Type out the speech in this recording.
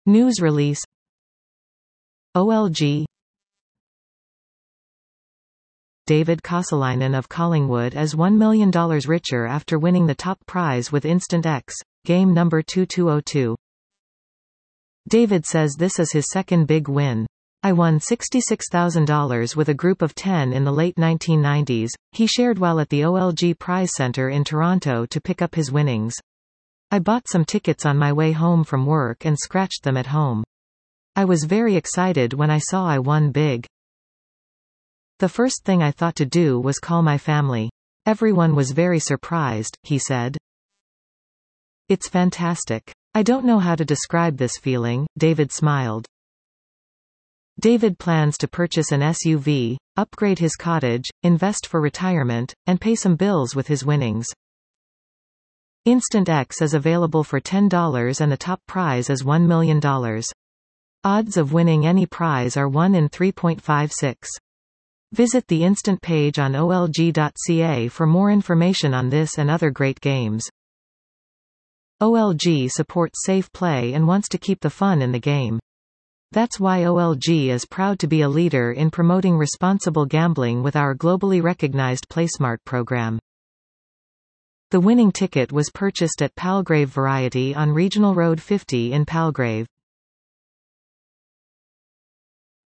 News release. OLG. David Kosalainen of Collingwood is $1 million richer after winning the top prize with Instant X, game number 2202. David says this is his second big win. I won $66,000 with a group of 10 in the late 1990s, he shared while at the OLG Prize Center in Toronto to pick up his winnings. I bought some tickets on my way home from work and scratched them at home. I was very excited when I saw I won big. The first thing I thought to do was call my family. Everyone was very surprised, he said. It's fantastic. I don't know how to describe this feeling, David smiled. David plans to purchase an SUV, upgrade his cottage, invest for retirement, and pay some bills with his winnings. Instant X is available for $10 and the top prize is $1 million. Odds of winning any prize are 1 in 3.56. Visit the Instant page on olg.ca for more information on this and other great games. OLG supports safe play and wants to keep the fun in the game. That's why OLG is proud to be a leader in promoting responsible gambling with our globally recognized PlaySmart program. The winning ticket was purchased at Palgrave Variety on Regional Road 50 in Palgrave.